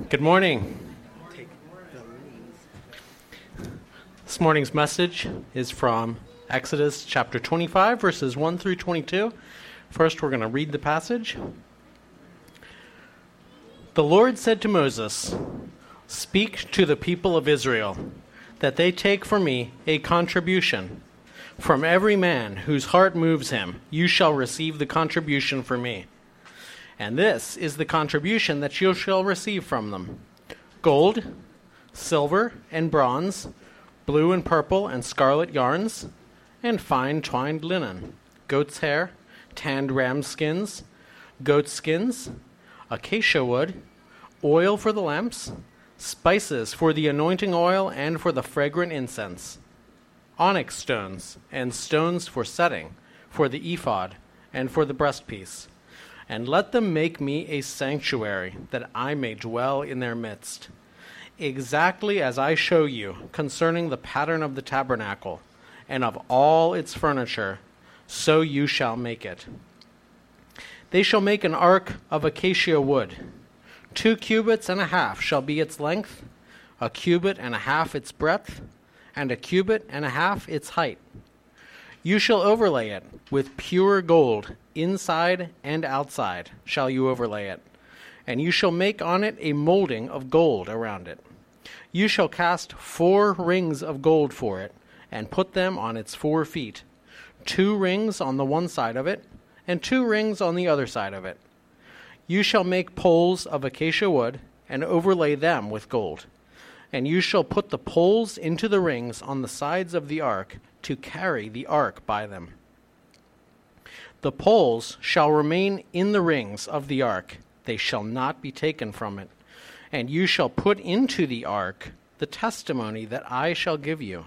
Good morning. This morning's message is from Exodus chapter 25, verses 1 through 22. First, we're going to read the passage. The Lord said to Moses, "Speak to the people of Israel, that they take for me a contribution. From every man whose heart moves him, you shall receive the contribution for me. And this is the contribution that you shall receive from them: gold, silver, and bronze, blue and purple and scarlet yarns, and fine twined linen, goat's hair, tanned ram skins, goat skins, acacia wood, oil for the lamps, spices for the anointing oil and for the fragrant incense, onyx stones and stones for setting, for the ephod and for the breastpiece. And let them make me a sanctuary, that I may dwell in their midst, exactly as I show you concerning the pattern of the tabernacle, and of all its furniture, so you shall make it. They shall make an ark of acacia wood. 2 cubits and a half shall be its length, 1 cubit and a half its breadth, and 1 cubit and a half its height. You shall overlay it with pure gold, inside and outside shall you overlay it, and you shall make on it a molding of gold around it. You shall cast 4 rings of gold for it, and put them on its 4 feet, 2 rings on the one side of it, and 2 rings on the other side of it. You shall make poles of acacia wood, and overlay them with gold. And you shall put the poles into the rings on the sides of the ark, to carry the ark by them. The poles shall remain in the rings of the ark, they shall not be taken from it. And you shall put into the ark the testimony that I shall give you.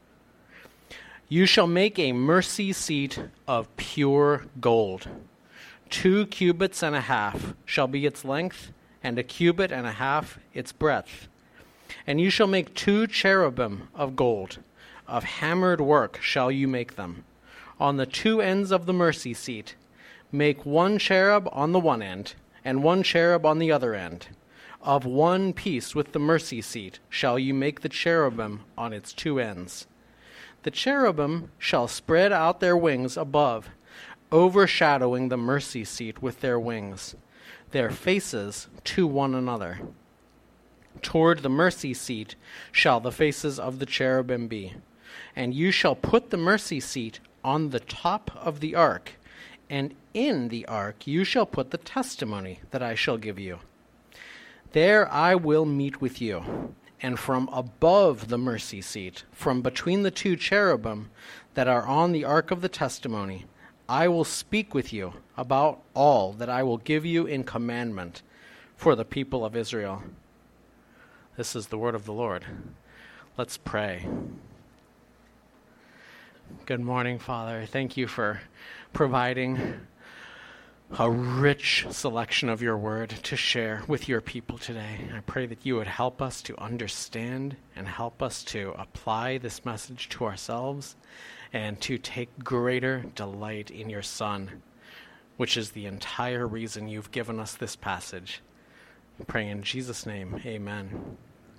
You shall make a mercy seat of pure gold. 2 cubits and a half shall be its length, and 1 cubit and a half its breadth. And you shall make 2 cherubim of gold. Of hammered work shall you make them. On the 2 ends of the mercy seat, make 1 cherub on the one end, and 1 cherub on the other end. Of one piece with the mercy seat shall you make the cherubim on its 2 ends. The cherubim shall spread out their wings above, overshadowing the mercy seat with their wings, their faces to one another. Toward the mercy seat shall the faces of the cherubim be. And you shall put the mercy seat on the top of the ark, and in the ark you shall put the testimony that I shall give you. There I will meet with you, and from above the mercy seat, from between the 2 cherubim that are on the ark of the testimony, I will speak with you about all that I will give you in commandment for the people of Israel." This is the word of the Lord. Let's pray. Good morning, Father. Thank you for providing a rich selection of your word to share with your people today. I pray that you would help us to understand and help us to apply this message to ourselves and to take greater delight in your Son, which is the entire reason you've given us this passage. I pray in Jesus' name, amen.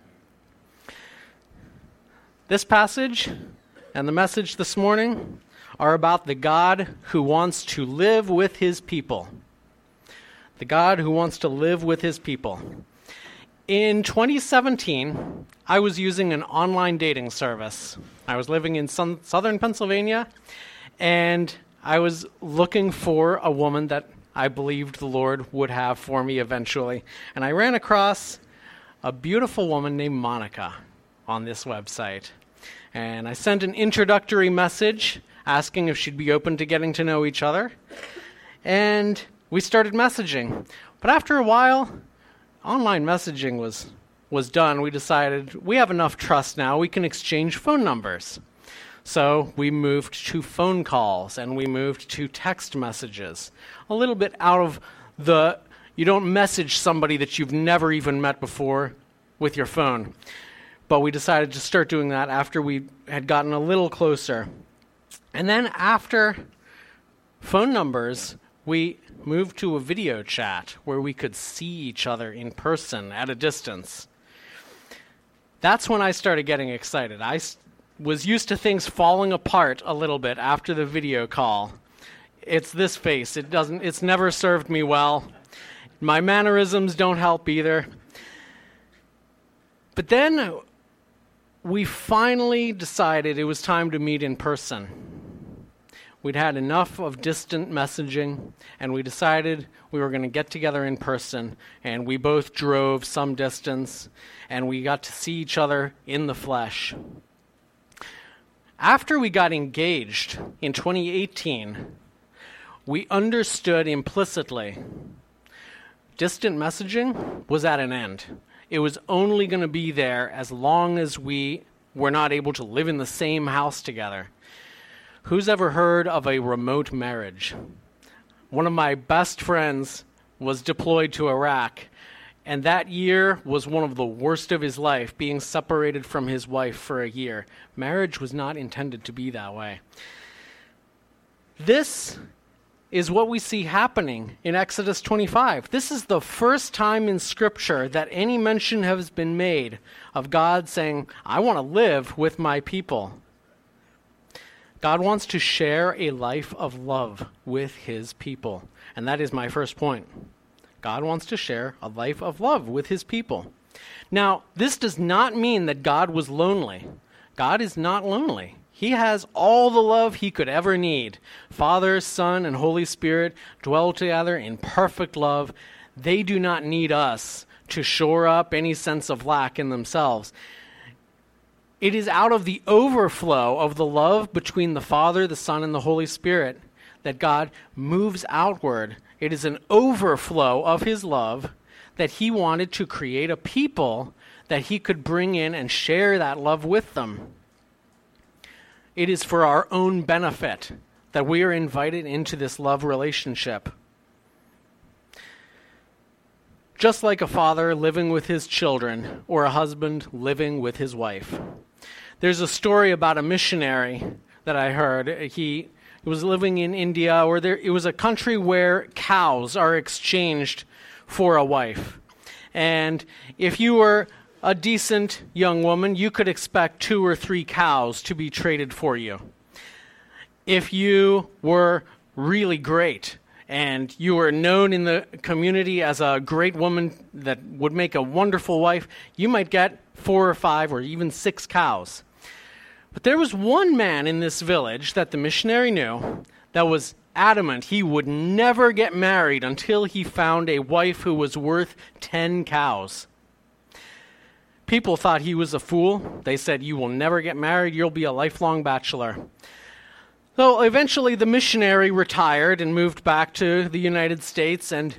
This passage and the message this morning are about the God who wants to live with his people. The God who wants to live with his people. In 2017, I was using an online dating service. I was living in southern Pennsylvania, and I was looking for a woman that I believed the Lord would have for me eventually. And I ran across a beautiful woman named Monica on this website. And I sent an introductory message asking if she'd be open to getting to know each other. And we started messaging. But after a while, online messaging was done. We decided we have enough trust now. We can exchange phone numbers. So we moved to phone calls and we moved to text messages. A little bit out of you don't message somebody that you've never even met before with your phone. But we decided to start doing that after we had gotten a little closer. And then after phone numbers, we moved to a video chat where we could see each other in person at a distance. That's when I started getting excited. I was used to things falling apart a little bit after the video call. It's this face. It's never served me well. My mannerisms don't help either. But then we finally decided it was time to meet in person. We'd had enough of distant messaging, and we decided we were going to get together in person, and we both drove some distance, and we got to see each other in the flesh. After we got engaged in 2018, we understood implicitly distant messaging was at an end. It was only going to be there as long as we were not able to live in the same house together. Who's ever heard of a remote marriage? One of my best friends was deployed to Iraq, and that year was one of the worst of his life, being separated from his wife for a year. Marriage was not intended to be that way. This is what we see happening in Exodus 25. This is the first time in Scripture that any mention has been made of God saying, I want to live with my people. God wants to share a life of love with his people. And that is my first point. God wants to share a life of love with his people. Now, this does not mean that God was lonely. God is not lonely. He has all the love he could ever need. Father, Son, and Holy Spirit dwell together in perfect love. They do not need us to shore up any sense of lack in themselves. It is out of the overflow of the love between the Father, the Son, and the Holy Spirit that God moves outward. It is an overflow of his love that he wanted to create a people that he could bring in and share that love with them. It is for our own benefit that we are invited into this love relationship. Just like a father living with his children or a husband living with his wife. There's a story about a missionary that I heard. He was living in India, or it was a country where cows are exchanged for a wife. And if you were a decent young woman, you could expect 2 or 3 cows to be traded for you. If you were really great and you were known in the community as a great woman that would make a wonderful wife, you might get 4 or 5 or even 6 cows. But there was one man in this village that the missionary knew that was adamant he would never get married until he found a wife who was worth 10 cows. People thought he was a fool. They said, you will never get married, you'll be a lifelong bachelor. So eventually the missionary retired and moved back to the United States, and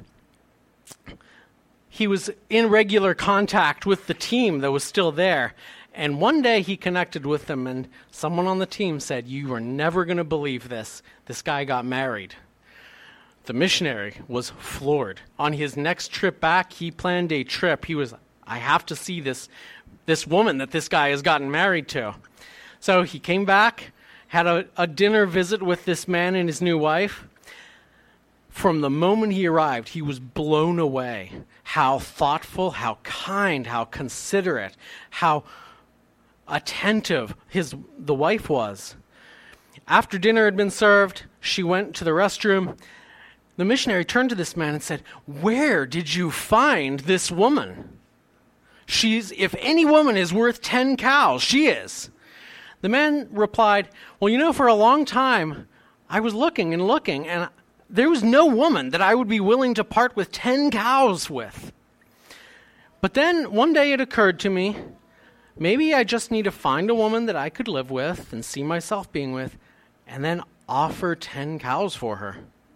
he was in regular contact with the team that was still there. And one day he connected with them, and someone on the team said, you are never going to believe this. This guy got married. The missionary was floored. On his next trip back, he planned a trip. I have to see this woman that this guy has gotten married to. So he came back, had a dinner visit with this man and his new wife. From the moment he arrived, he was blown away. How thoughtful, how kind, how considerate, how attentive the wife was. After dinner had been served, she went to the restroom. The missionary turned to this man and said, where did you find this woman? If any woman is worth 10 cows, she is. The man replied, well, for a long time, I was looking, and there was no woman that I would be willing to part with 10 cows with. But then one day it occurred to me, maybe I just need to find a woman that I could live with and see myself being with, and then offer 10 cows for her.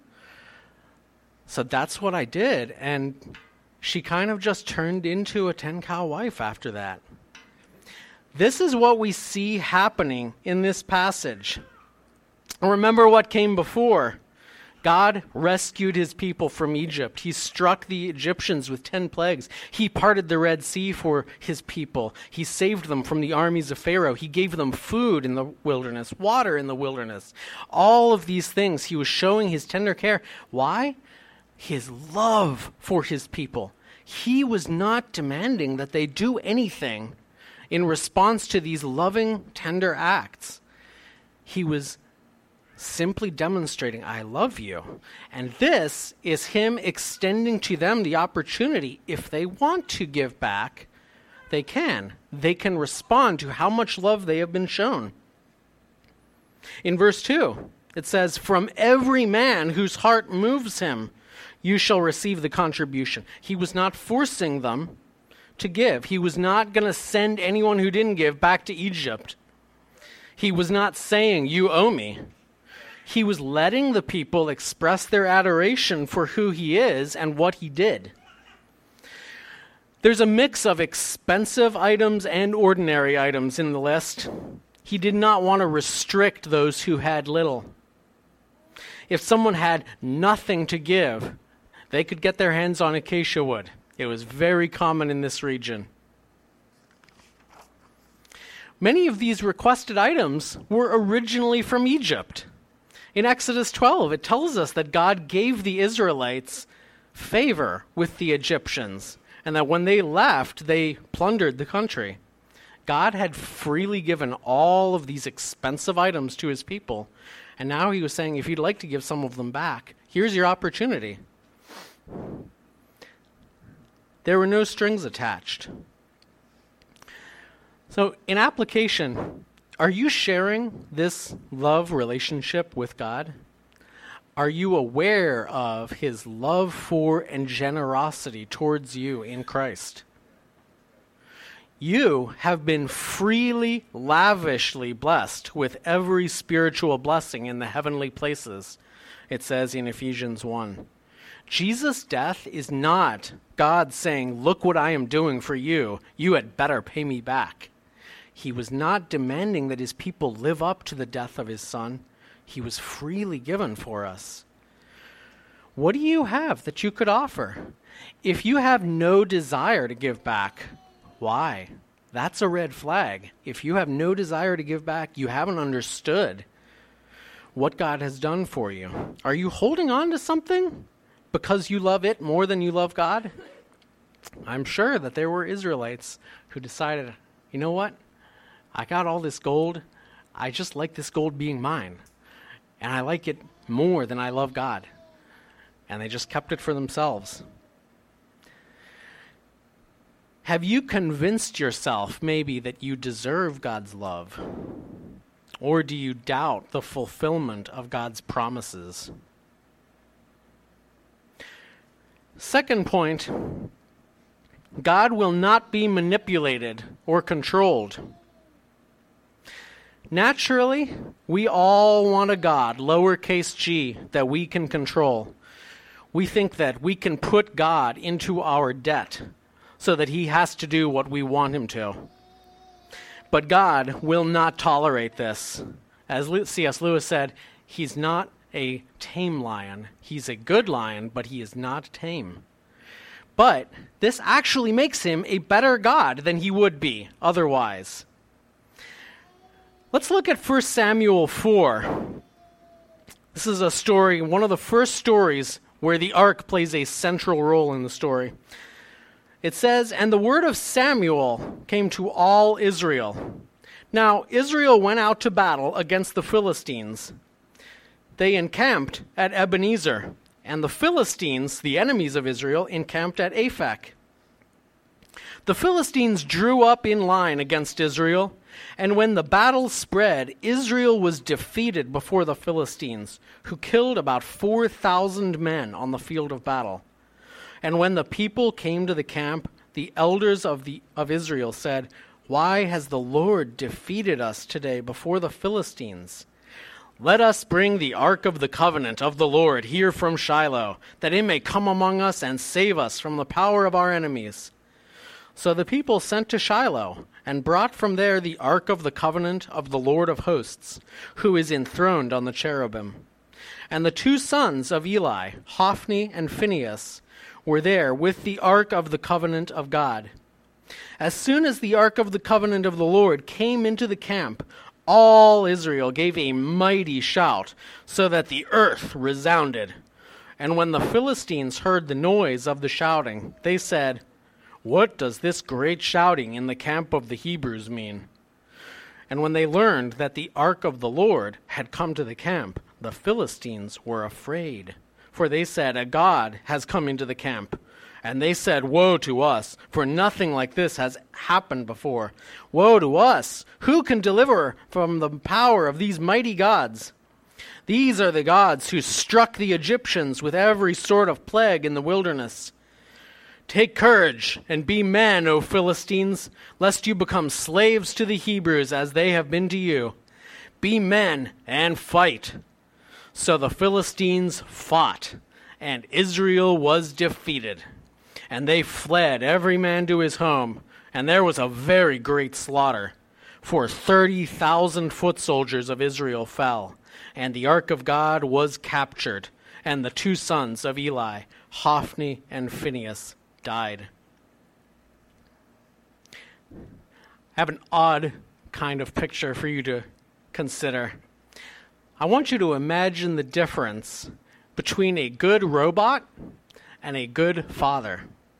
So that's what I did, and she kind of just turned into a 10-cow wife after that. This is what we see happening in this passage. Remember what came before. God rescued his people from Egypt. He struck the Egyptians with 10 plagues. He parted the Red Sea for his people. He saved them from the armies of Pharaoh. He gave them food in the wilderness, water in the wilderness. All of these things, he was showing his tender care. Why? His love for his people. He was not demanding that they do anything in response to these loving, tender acts. He was simply demonstrating, I love you. And this is him extending to them the opportunity. If they want to give back, they can. They can respond to how much love they have been shown. In verse 2, it says, from every man whose heart moves him, you shall receive the contribution. He was not forcing them to give. He was not going to send anyone who didn't give back to Egypt. He was not saying, you owe me. He was letting the people express their adoration for who he is and what he did. There's a mix of expensive items and ordinary items in the list. He did not want to restrict those who had little. If someone had nothing to give, they could get their hands on acacia wood. It was very common in this region. Many of these requested items were originally from Egypt. In Exodus 12, it tells us that God gave the Israelites favor with the Egyptians, and that when they left, they plundered the country. God had freely given all of these expensive items to his people, and now he was saying, if you'd like to give some of them back, here's your opportunity. There were no strings attached. So, in application, are you sharing this love relationship with God? Are you aware of his love for and generosity towards you in Christ? You have been freely, lavishly blessed with every spiritual blessing in the heavenly places, it says in Ephesians 1. Jesus' death is not God saying, look what I am doing for you. You had better pay me back. He was not demanding that his people live up to the death of his son. He was freely given for us. What do you have that you could offer? If you have no desire to give back, why? That's a red flag. If you have no desire to give back, you haven't understood what God has done for you. Are you holding on to something because you love it more than you love God? I'm sure that there were Israelites who decided, you know what? I got all this gold. I just like this gold being mine. And I like it more than I love God. And they just kept it for themselves. Have you convinced yourself maybe that you deserve God's love? Or do you doubt the fulfillment of God's promises? Second point, God will not be manipulated or controlled. Naturally, we all want a God, lowercase g, that we can control. We think that we can put God into our debt so that he has to do what we want him to. But God will not tolerate this. As C.S. Lewis said, he's not a tame lion. He's a good lion, but he is not tame. But this actually makes him a better God than he would be otherwise. Let's look at 1 Samuel 4. This is a story, one of the first stories where the ark plays a central role in the story. It says, and the word of Samuel came to all Israel. Now, Israel went out to battle against the Philistines. They encamped at Ebenezer, and the Philistines, the enemies of Israel, encamped at Aphek. The Philistines drew up in line against Israel, and when the battle spread, Israel was defeated before the Philistines, who killed about 4,000 men on the field of battle. And when the people came to the camp, the elders of Israel said, why has the Lord defeated us today before the Philistines? Let us bring the ark of the covenant of the Lord here from Shiloh, that it may come among us and save us from the power of our enemies. So the people sent to Shiloh, and brought from there the ark of the covenant of the Lord of hosts, who is enthroned on the cherubim. And the two sons of Eli, Hophni and Phinehas, were there with the ark of the covenant of God. As soon as the ark of the covenant of the Lord came into the camp, all Israel gave a mighty shout, so that the earth resounded. And when the Philistines heard the noise of the shouting, they said, "What does this great shouting in the camp of the Hebrews mean?" And when they learned that the ark of the Lord had come to the camp, the Philistines were afraid. For they said, "A god has come into the camp." And they said, "Woe to us, for nothing like this has happened before. Woe to us! Who can deliver from the power of these mighty gods? These are the gods who struck the Egyptians with every sort of plague in the wilderness. Take courage and be men, O Philistines, lest you become slaves to the Hebrews as they have been to you. Be men and fight." So the Philistines fought, and Israel was defeated. And they fled, every man to his home, and there was a very great slaughter. For 30,000 foot soldiers of Israel fell, and the ark of God was captured, and the two sons of Eli, Hophni and Phinehas, died. I have an odd kind of picture for you to consider. I want you to imagine the difference between a good robot and a good father.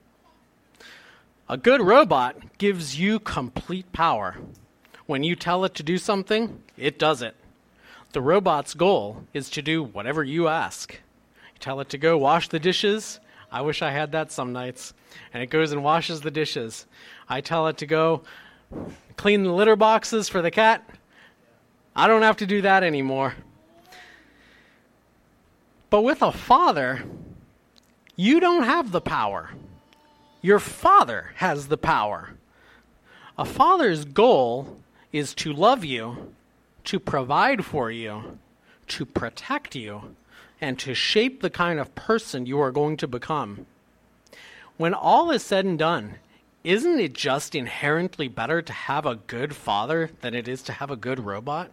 A good robot gives you complete power. When you tell it to do something, it does it. The robot's goal is to do whatever you ask. You tell it to go wash the dishes. I wish I had that some nights. And it goes and washes the dishes. I tell it to go clean the litter boxes for the cat. I don't have to do that anymore. But with a father, you don't have the power. Your father has the power. A father's goal is to love you, to provide for you, to protect you, and to shape the kind of person you are going to become. When all is said and done, isn't it just inherently better to have a good father than it is to have a good robot?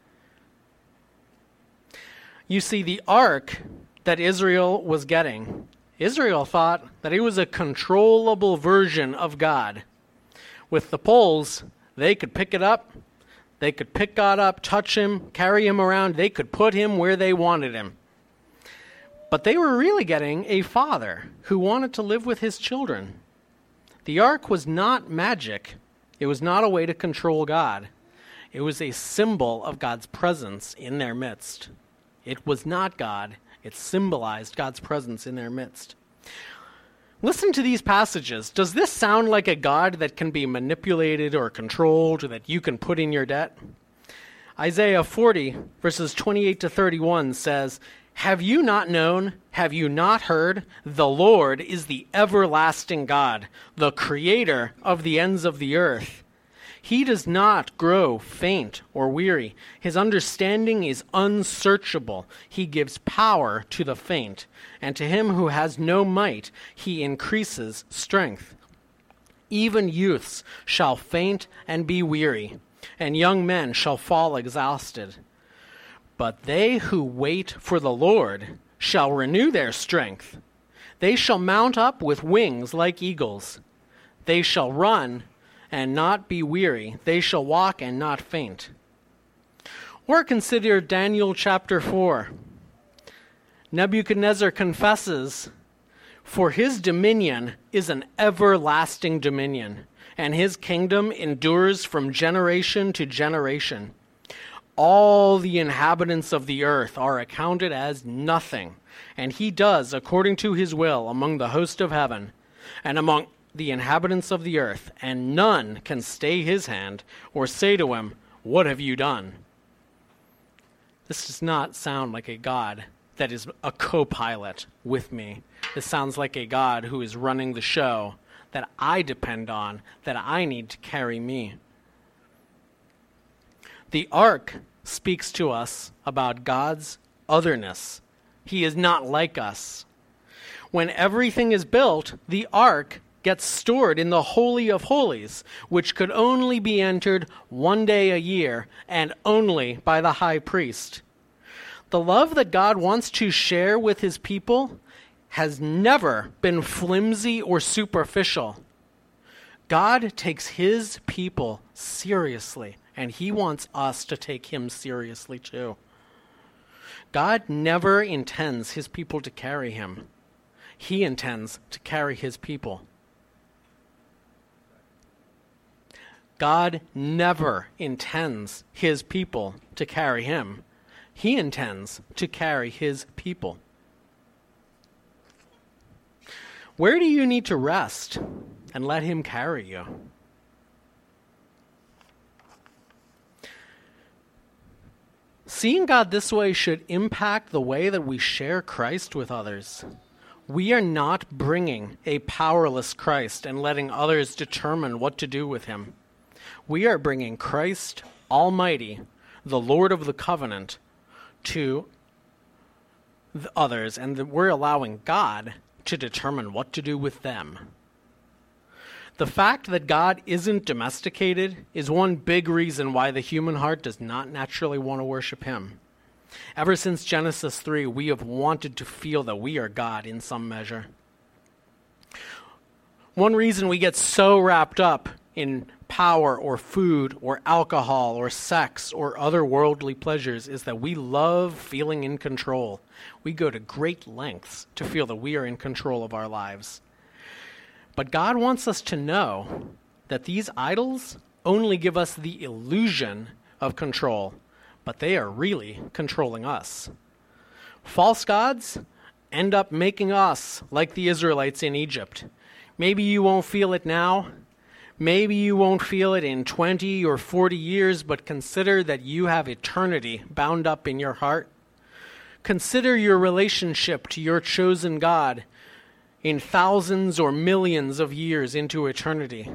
You see, the ark that Israel was getting, Israel thought that it was a controllable version of God. With the poles, they could pick it up, they could pick God up, touch him, carry him around, they could put him where they wanted him. But they were really getting a father who wanted to live with his children. The ark was not magic. It was not a way to control God. It was a symbol of God's presence in their midst. It was not God. It symbolized God's presence in their midst. Listen to these passages. Does this sound like a God that can be manipulated or controlled, or that you can put in your debt? Isaiah 40, verses 28 to 31 says, "Have you not known? Have you not heard? The Lord is the everlasting God, the creator of the ends of the earth. He does not grow faint or weary. His understanding is unsearchable. He gives power to the faint, and to him who has no might, he increases strength. Even youths shall faint and be weary, and young men shall fall exhausted. But they who wait for the Lord shall renew their strength. They shall mount up with wings like eagles. They shall run and not be weary. They shall walk and not faint." Or consider Daniel chapter 4. Nebuchadnezzar confesses, "For his dominion is an everlasting dominion, and his kingdom endures from generation to generation. All the inhabitants of the earth are accounted as nothing, and he does according to his will among the host of heaven and among the inhabitants of the earth, and none can stay his hand or say to him, 'What have you done?'" This does not sound like a God that is a co-pilot with me. This sounds like a God who is running the show that I depend on, that I need to carry me. The ark speaks to us about God's otherness. He is not like us. When everything is built, the ark gets stored in the Holy of Holies, which could only be entered one day a year and only by the high priest. The love that God wants to share with his people has never been flimsy or superficial. God takes his people seriously, and he wants us to take him seriously too. God never intends his people to carry him. He intends to carry his people. God never intends his people to carry him. He intends to carry his people. Where do you need to rest and let him carry you? Seeing God this way should impact the way that we share Christ with others. We are not bringing a powerless Christ and letting others determine what to do with him. We are bringing Christ Almighty, the Lord of the covenant, to the others, and we're allowing God to determine what to do with them. The fact that God isn't domesticated is one big reason why the human heart does not naturally want to worship him. Ever since Genesis 3, we have wanted to feel that we are God in some measure. One reason we get so wrapped up in power or food or alcohol or sex or other worldly pleasures is that we love feeling in control. We go to great lengths to feel that we are in control of our lives. But God wants us to know that these idols only give us the illusion of control, but they are really controlling us. False gods end up making us like the Israelites in Egypt. Maybe you won't feel it now. Maybe you won't feel it in 20 or 40 years, but consider that you have eternity bound up in your heart. Consider your relationship to your chosen God in thousands or millions of years into eternity.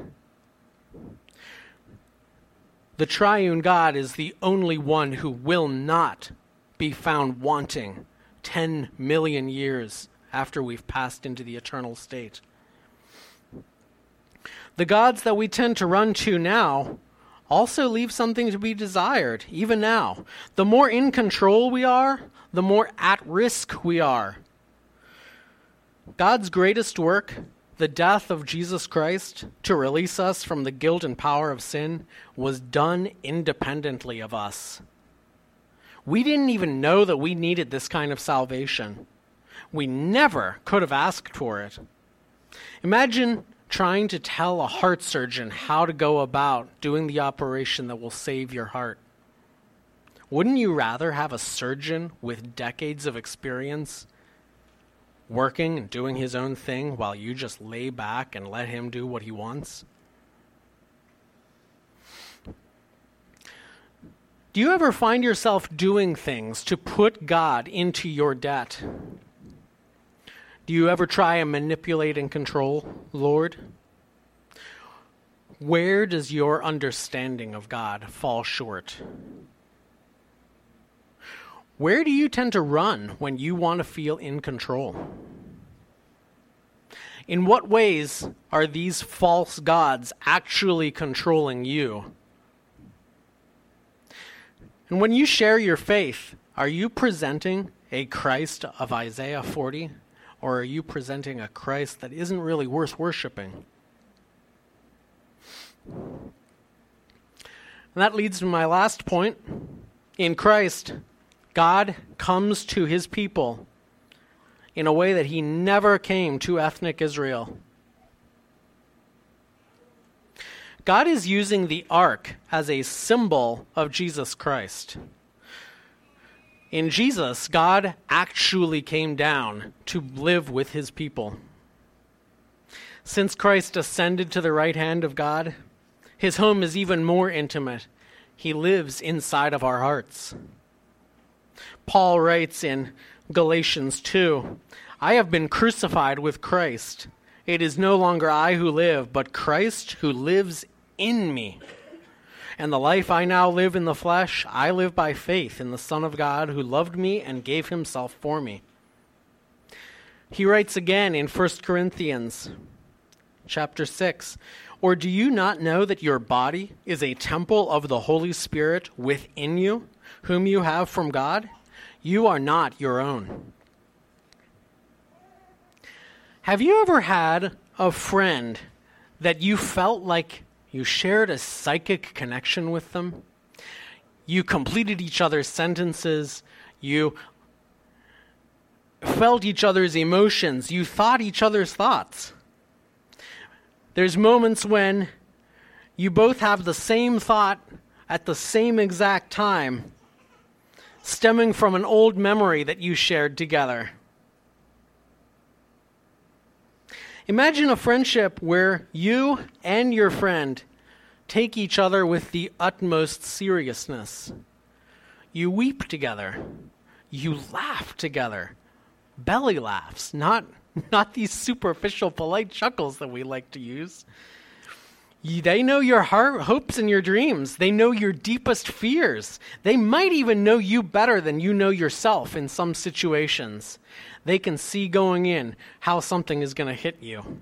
The triune God is the only one who will not be found wanting 10 million years after we've passed into the eternal state. The gods that we tend to run to now also leave something to be desired, even now. The more in control we are, the more at risk we are. God's greatest work, the death of Jesus Christ to release us from the guilt and power of sin, was done independently of us. We didn't even know that we needed this kind of salvation. We never could have asked for it. Imagine trying to tell a heart surgeon how to go about doing the operation that will save your heart. Wouldn't you rather have a surgeon with decades of experience working and doing his own thing while you just lay back and let him do what he wants? Do you ever find yourself doing things to put God into your debt? Do you ever try and manipulate and control, Lord? Where does your understanding of God fall short? Where do you tend to run when you want to feel in control? In what ways are these false gods actually controlling you? And when you share your faith, are you presenting a Christ of Isaiah 40? Or are you presenting a Christ that isn't really worth worshiping? And that leads to my last point. In Christ, God comes to his people in a way that he never came to ethnic Israel. God is using the ark as a symbol of Jesus Christ. In Jesus, God actually came down to live with his people. Since Christ ascended to the right hand of God, his home is even more intimate. He lives inside of our hearts. Paul writes in Galatians 2, "I have been crucified with Christ. It is no longer I who live, but Christ who lives in me. And the life I now live in the flesh, I live by faith in the Son of God who loved me and gave himself for me." He writes again in 1 Corinthians chapter 6, "Or do you not know that your body is a temple of the Holy Spirit within you, whom you have from God? You are not your own. Have you ever had a friend that you felt like you shared a psychic connection with them? You completed each other's sentences. You felt each other's emotions. You thought each other's thoughts. There's moments when you both have the same thought at the same exact time, stemming from an old memory that you shared together. Imagine a friendship where you and your friend take each other with the utmost seriousness. You weep together. You laugh together. Belly laughs, not these superficial polite chuckles that we like to use. They know your hopes and your dreams. They know your deepest fears. They might even know you better than you know yourself in some situations. They can see going in how something is going to hit you.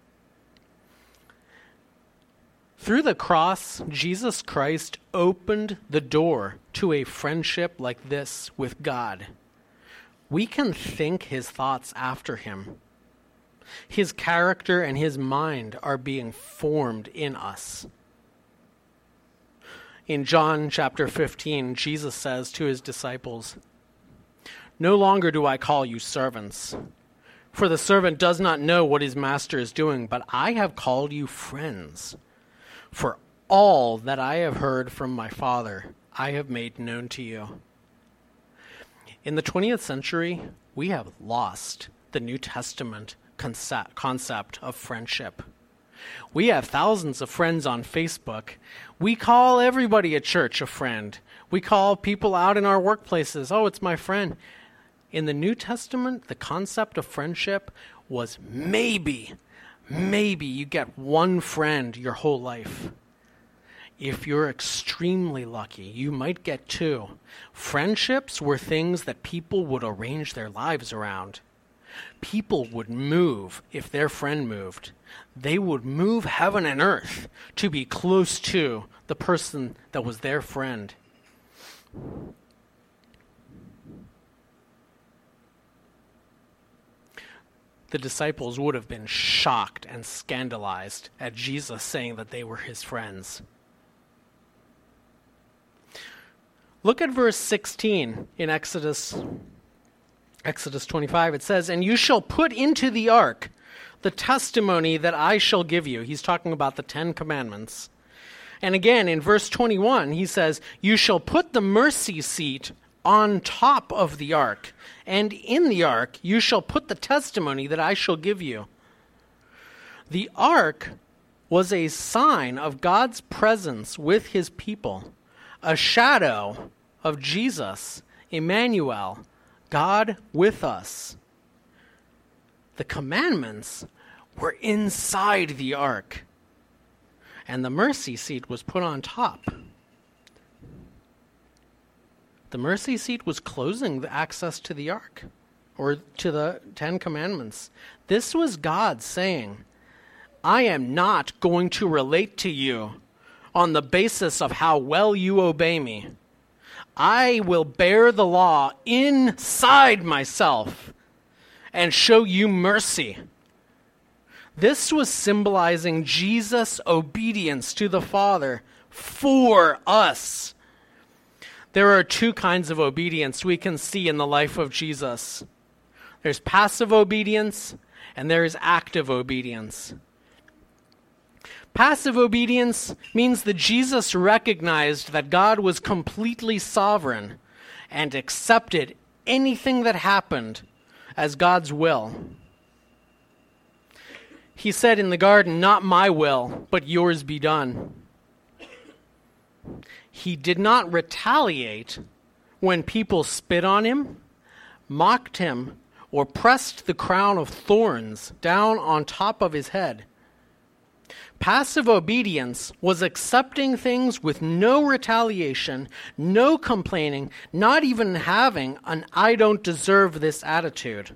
Through the cross, Jesus Christ opened the door to a friendship like this with God. We can think his thoughts after him. His character and his mind are being formed in us. In John chapter 15, Jesus says to his disciples, "No longer do I call you servants, for the servant does not know what his master is doing, but I have called you friends. For all that I have heard from my Father, I have made known to you." In the 20th century, we have lost the New Testament concept of friendship. We have thousands of friends on Facebook. We call everybody at church a friend. We call people out in our workplaces, "Oh, it's my friend." In the New Testament, the concept of friendship was maybe you get one friend your whole life. If you're extremely lucky, you might get two. Friendships were things that people would arrange their lives around. People would move if their friend moved. They would move heaven and earth to be close to the person that was their friend. The disciples would have been shocked and scandalized at Jesus saying that they were his friends. Look at verse 16 in Exodus 25. It says, "And you shall put into the ark the testimony that I shall give you." He's talking about the 10 Commandments. And again, in verse 21, he says, "You shall put the mercy seat on top of the ark, and in the ark you shall put the testimony that I shall give you." The ark was a sign of God's presence with his people, a shadow of Jesus, Emmanuel, God with us. The commandments were inside the ark, and the mercy seat was put on top. The mercy seat was closing the access to the ark, or to the 10 Commandments. This was God saying, "I am not going to relate to you on the basis of how well you obey me. I will bear the law inside myself and show you mercy." This was symbolizing Jesus' obedience to the Father for us. There are two kinds of obedience we can see in the life of Jesus. There's passive obedience and there is active obedience. Passive obedience means that Jesus recognized that God was completely sovereign and accepted anything that happened as God's will. He said in the garden, "Not my will, but yours be done." He did not retaliate when people spit on him, mocked him, or pressed the crown of thorns down on top of his head. Passive obedience was accepting things with no retaliation, no complaining, not even having an "I don't deserve this" attitude.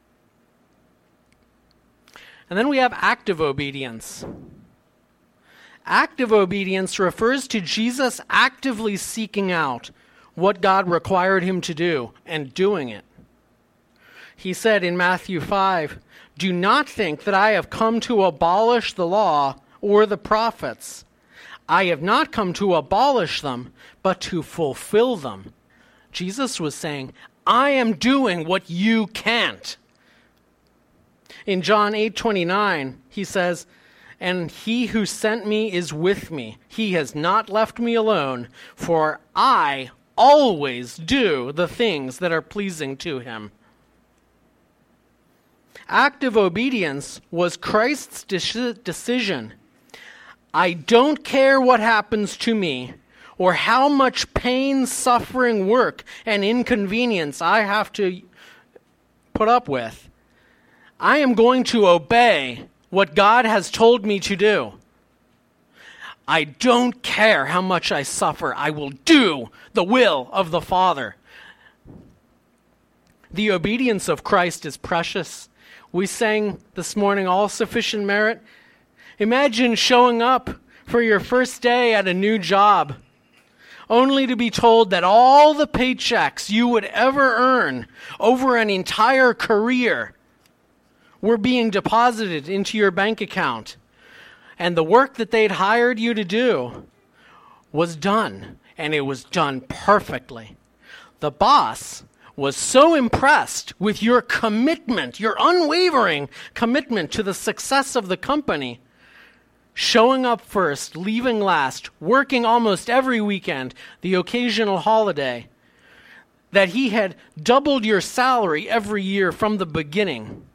And then we have active obedience. Active obedience refers to Jesus actively seeking out what God required him to do and doing it. He said in Matthew 5, "Do not think that I have come to abolish the law or the prophets. I have not come to abolish them, but to fulfill them." Jesus was saying, I am doing what you can't. In John 8:29, he says, "And he who sent me is with me. He has not left me alone, for I always do the things that are pleasing to him." Active obedience was Christ's decision. I don't care what happens to me or how much pain, suffering, work, and inconvenience I have to put up with. I am going to obey what God has told me to do. I don't care how much I suffer. I will do the will of the Father. The obedience of Christ is precious. We sang this morning, "All Sufficient Merit." Imagine showing up for your first day at a new job, only to be told that all the paychecks you would ever earn over an entire career were being deposited into your bank account, and the work that they'd hired you to do was done, and it was done perfectly. The boss was so impressed with your commitment, your unwavering commitment to the success of the company, showing up first, leaving last, working almost every weekend, the occasional holiday, that he had doubled your salary every year from the beginning.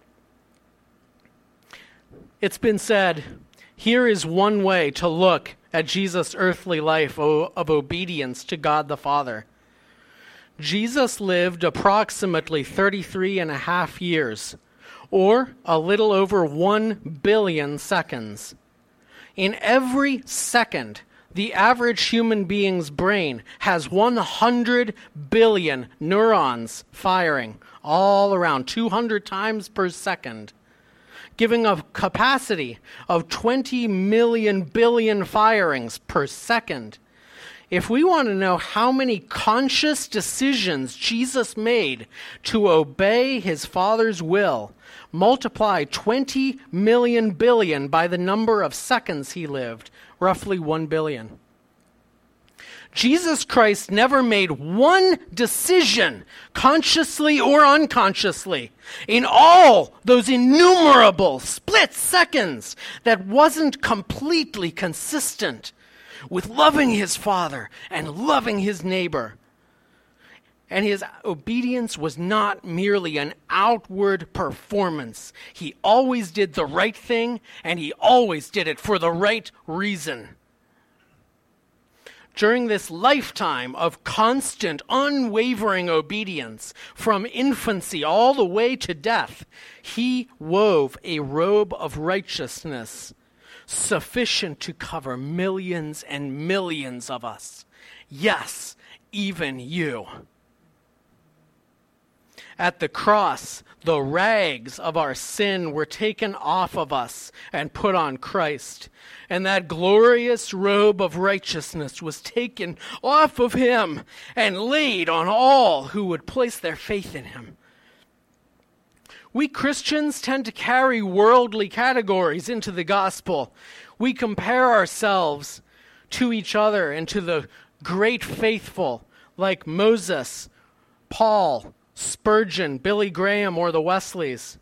It's been said, here is one way to look at Jesus' earthly life of obedience to God the Father. Jesus lived approximately 33 and a half years, or a little over 1 billion seconds. In every second, the average human being's brain has 100 billion neurons firing all around 200 times per second, giving a capacity of 20 million billion firings per second. If we want to know how many conscious decisions Jesus made to obey his Father's will, multiply 20 million billion by the number of seconds he lived, roughly 1 billion. Jesus Christ never made one decision, consciously or unconsciously, in all those innumerable split seconds that wasn't completely consistent with loving his Father and loving his neighbor. And his obedience was not merely an outward performance. He always did the right thing, and he always did it for the right reason. During this lifetime of constant, unwavering obedience, from infancy all the way to death, he wove a robe of righteousness sufficient to cover millions and millions of us. Yes, even you. At the cross, the rags of our sin were taken off of us and put on Christ. And that glorious robe of righteousness was taken off of him and laid on all who would place their faith in him. We Christians tend to carry worldly categories into the gospel. We compare ourselves to each other and to the great faithful like Moses, Paul, Spurgeon, Billy Graham, or the Wesleys.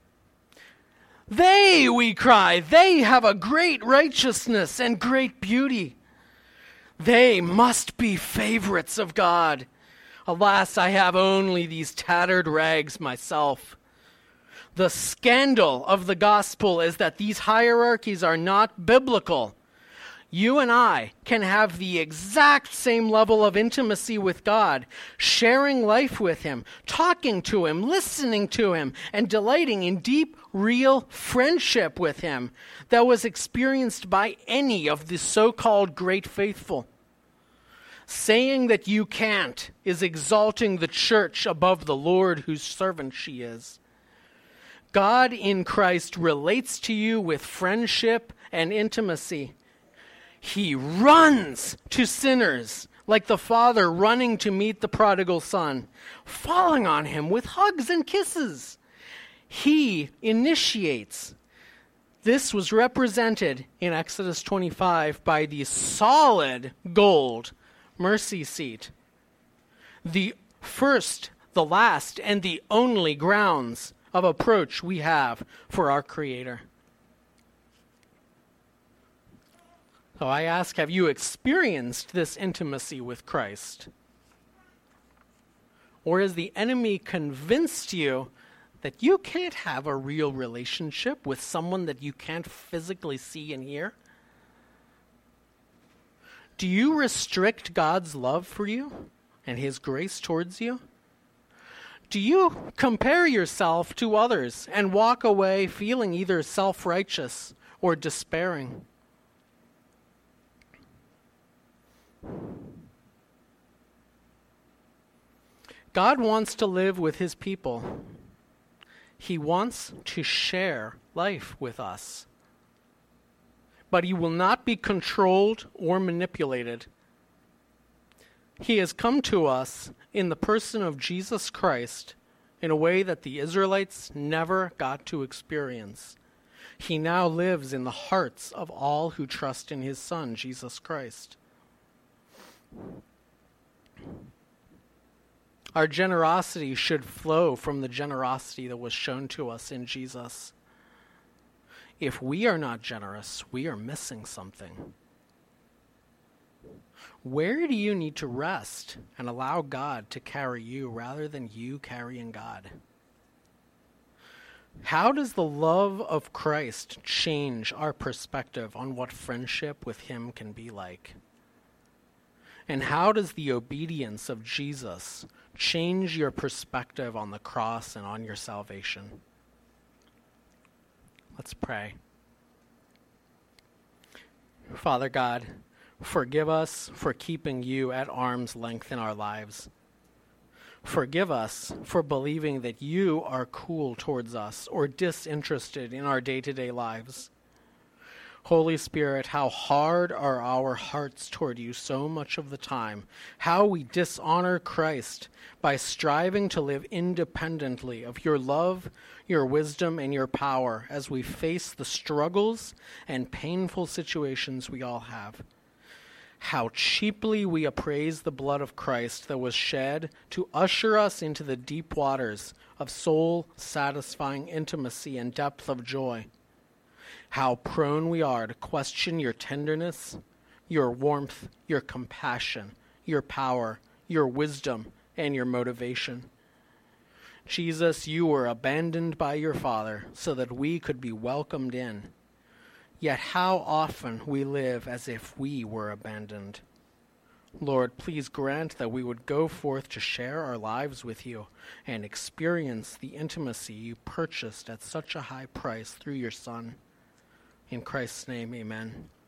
They, we cry, they have a great righteousness and great beauty. They must be favorites of God. Alas, I have only these tattered rags myself. The scandal of the gospel is that these hierarchies are not biblical. You and I can have the exact same level of intimacy with God, sharing life with him, talking to him, listening to him, and delighting in deep, real friendship with him that was experienced by any of the so-called great faithful. Saying that you can't is exalting the church above the Lord whose servant she is. God in Christ relates to you with friendship and intimacy. He runs to sinners like the father running to meet the prodigal son, falling on him with hugs and kisses. He initiates. This was represented in Exodus 25 by the solid gold mercy seat. The first, the last, and the only grounds of approach we have for our Creator. So I ask, have you experienced this intimacy with Christ? Or has the enemy convinced you that you can't have a real relationship with someone that you can't physically see and hear? Do you restrict God's love for you and His grace towards you? Do you compare yourself to others and walk away feeling either self-righteous or despairing? God wants to live with His people. He wants to share life with us. But He will not be controlled or manipulated. He has come to us in the person of Jesus Christ in a way that the Israelites never got to experience. He now lives in the hearts of all who trust in His Son, Jesus Christ. Our generosity should flow from the generosity that was shown to us in Jesus. If we are not generous, we are missing something. Where do you need to rest and allow God to carry you rather than you carrying God? How does the love of Christ change our perspective on what friendship with Him can be like? And how does the obedience of Jesus change your perspective on the cross and on your salvation? Let's pray. Father God, forgive us for keeping you at arm's length in our lives. Forgive us for believing that you are cool towards us or disinterested in our day-to-day lives. Holy Spirit, how hard are our hearts toward you so much of the time. How we dishonor Christ by striving to live independently of your love, your wisdom, and your power as we face the struggles and painful situations we all have. How cheaply we appraise the blood of Christ that was shed to usher us into the deep waters of soul-satisfying intimacy and depth of joy. How prone we are to question your tenderness, your warmth, your compassion, your power, your wisdom, and your motivation. Jesus, you were abandoned by your Father so that we could be welcomed in. Yet how often we live as if we were abandoned. Lord, please grant that we would go forth to share our lives with you and experience the intimacy you purchased at such a high price through your Son. In Christ's name, amen.